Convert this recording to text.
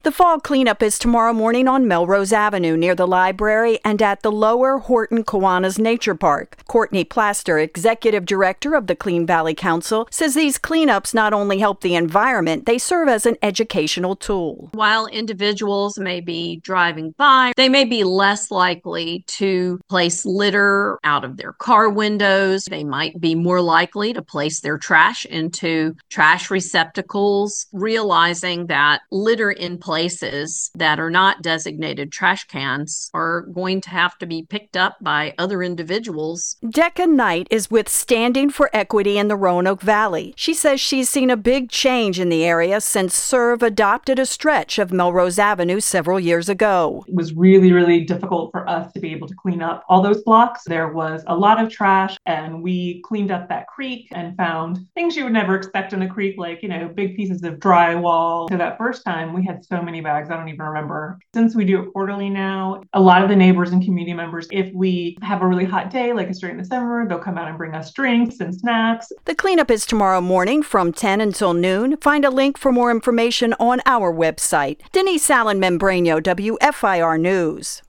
The fall cleanup is tomorrow morning on Melrose Avenue near the library and at the Lower Horton Kiwanis Nature Park. Courtney Plaster, executive director of the Clean Valley Council, says these cleanups not only help the environment, they serve as an educational tool. While individuals may be driving by, they may be less likely to place litter out of their car windows. They might be more likely to place their trash into trash receptacles, realizing that litter in places that are not designated trash cans are going to have to be picked up by other individuals. Decca Knight is with Standing for Equity in the Roanoke Valley. She says she's seen a big change in the area since SERV adopted a stretch of Melrose Avenue several years ago. It was really, really difficult for us to be able to clean up all those blocks. There was a lot of trash, and we cleaned up that creek and found things you would never expect in a creek, like, big pieces of drywall. So that first time we had so many bags, I don't even remember. Since we do it quarterly now, a lot of the neighbors and community members, if we have a really hot day, like it's during the summer, they'll come out and bring us drinks and snacks. The cleanup is tomorrow morning from 10 until noon. Find a link for more information on our website. Denise Allen Membrano, WFIR News.